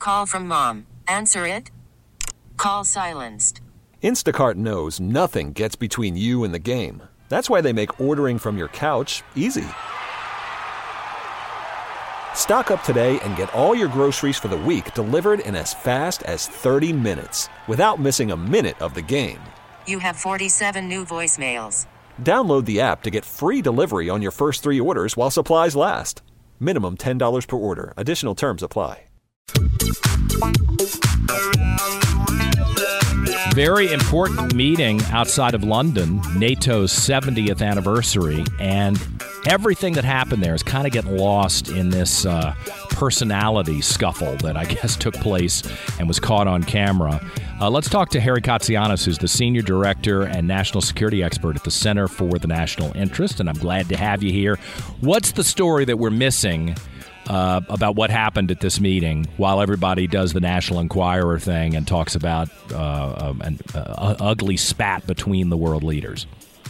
call from mom. Answer it. Call silenced. Instacart knows nothing gets between you and the game. That's why they make ordering from your couch easy. Stock up today and get all your groceries for the week delivered in as fast as 30 minutes without missing a minute of the game. You have 47 new voicemails. Download the app to get free delivery on your first 3 orders while supplies last. Minimum $10 per order. Additional terms apply. Very important meeting outside of London, NATO's 70th anniversary, and everything that happened there is kind of getting lost in this personality scuffle that I guess took place and was caught on camera. Let's talk to Harry Katsianis, who's the Senior Director and National Security Expert at the Center for the National Interest, and I'm glad to have you here. What's the story that we're missing about what happened at this meeting while everybody does the National Enquirer thing and talks about an ugly spat between the world leaders?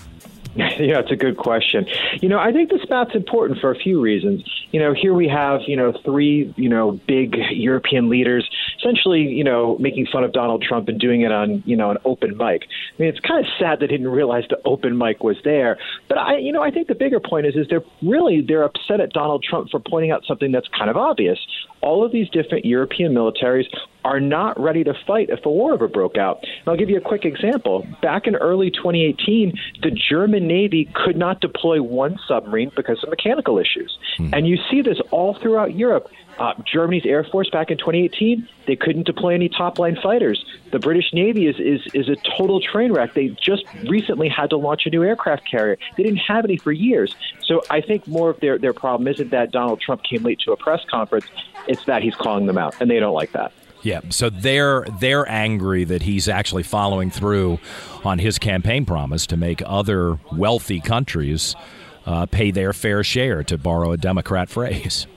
Yeah, it's a good question. I think the spat's important for a few reasons. Here we have, 3, big European leaders essentially, making fun of Donald Trump and doing it on, an open mic. I mean, it's kind of sad they didn't realize the open mic was there. But I think the bigger point is they're upset at Donald Trump for pointing out something that's kind of obvious. All of these different European militaries are not ready to fight if a war ever broke out. And I'll give you a quick example. Back in early 2018, the German Navy could not deploy one submarine because of mechanical issues. And you see this all throughout Europe. Germany's Air Force back in 2018, they couldn't deploy any top-line fighters. The British Navy is a total train wreck. They just recently had to launch a new aircraft carrier. They didn't have any for years. So I think more of their problem isn't that Donald Trump came late to a press conference. It's that he's calling them out, and they don't like that. Yeah, so they're angry that he's actually following through on his campaign promise to make other wealthy countries pay their fair share, to borrow a Democrat phrase.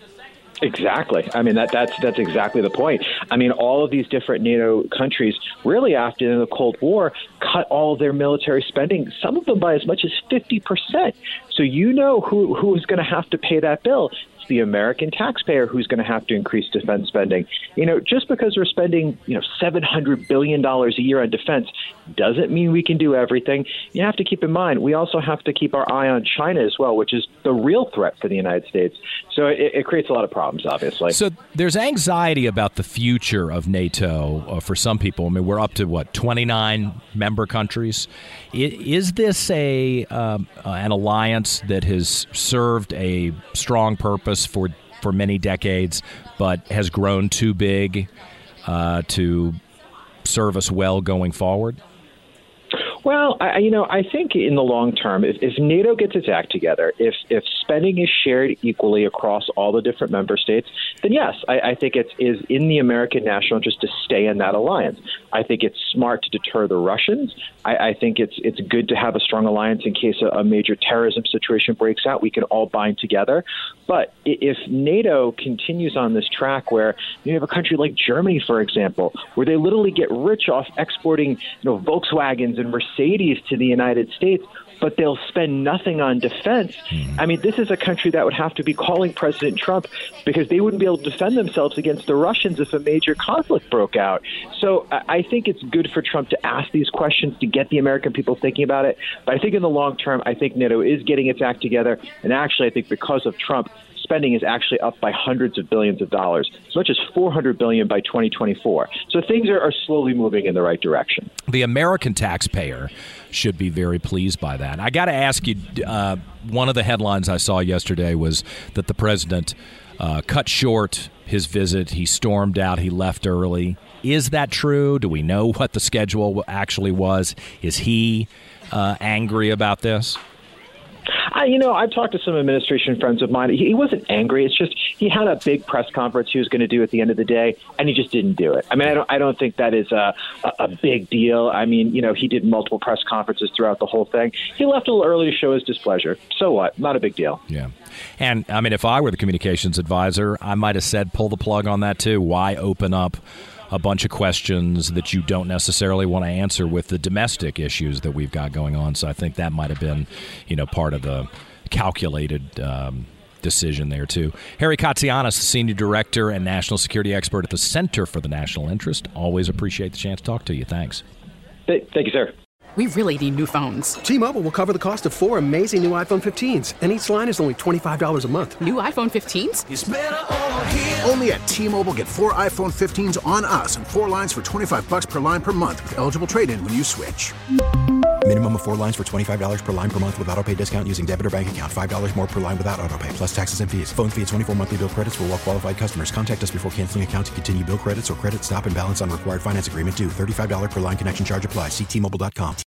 Exactly. I mean, that's exactly the point. I mean, all of these different NATO countries really after the Cold War cut all of their military spending, some of them by as much as 50%. So who is going to have to pay that bill? It's the American taxpayer who's going to have to increase defense spending. Just because we're spending, $700 billion a year on defense doesn't mean we can do everything. You have to keep in mind, we also have to keep our eye on China as well, which is the real threat for the United States. So it creates a lot of problems, obviously. So there's anxiety about the future of NATO for some people. I mean, we're up to, 29 member countries? Is this an alliance that has served a strong purpose for many decades, but has grown too big to serve us well going forward? Well, I think in the long term, if NATO gets its act together, if spending is shared equally across all the different member states, then yes, I think it is in the American national interest to stay in that alliance. I think it's smart to deter the Russians. I think it's good to have a strong alliance in case a major terrorism situation breaks out. We can all bind together. But if NATO continues on this track where you have a country like Germany, for example, where they literally get rich off exporting Volkswagens and Mercedes to the United States, but they'll spend nothing on defense. I mean, this is a country that would have to be calling President Trump because they wouldn't be able to defend themselves against the Russians if a major conflict broke out. So I think it's good for Trump to ask these questions to get the American people thinking about it. But I think in the long term, I think NATO is getting its act together. And actually, I think because of Trump, spending is actually up by hundreds of billions of dollars, as much as $400 billion by 2024. So things are slowly moving in the right direction. The American taxpayer should be very pleased by that. I got to ask you, one of the headlines I saw yesterday was that the president cut short his visit. He stormed out. He left early. Is that true? Do we know what the schedule actually was? Is he angry about this? I've talked to some administration friends of mine. He wasn't angry. It's just he had a big press conference he was going to do at the end of the day, and he just didn't do it. I mean, I don't think that is a big deal. I mean, he did multiple press conferences throughout the whole thing. He left a little early to show his displeasure. So what? Not a big deal. Yeah. And, I mean, if I were the communications advisor, I might have said pull the plug on that, too. Why open up a bunch of questions that you don't necessarily want to answer with the domestic issues that we've got going on? So I think that might have been, part of the calculated decision there, too. Harry Katsianis, the Senior Director and National Security Expert at the Center for the National Interest. Always appreciate the chance to talk to you. Thanks. Thank you, sir. We really need new phones. T-Mobile will cover the cost of 4 amazing new iPhone 15s, and each line is only $25 a month. New iPhone 15s? It's better over here. Only at T-Mobile, get 4 iPhone 15s on us and 4 lines for $25 per line per month with eligible trade-in when you switch. Minimum of 4 lines for $25 per line per month with autopay discount using debit or bank account. $5 more per line without autopay, plus taxes and fees. Phone fee at 24 monthly bill credits for well-qualified customers. Contact us before canceling account to continue bill credits or credit stop and balance on required finance agreement due. $35 per line connection charge applies. See T-Mobile.com.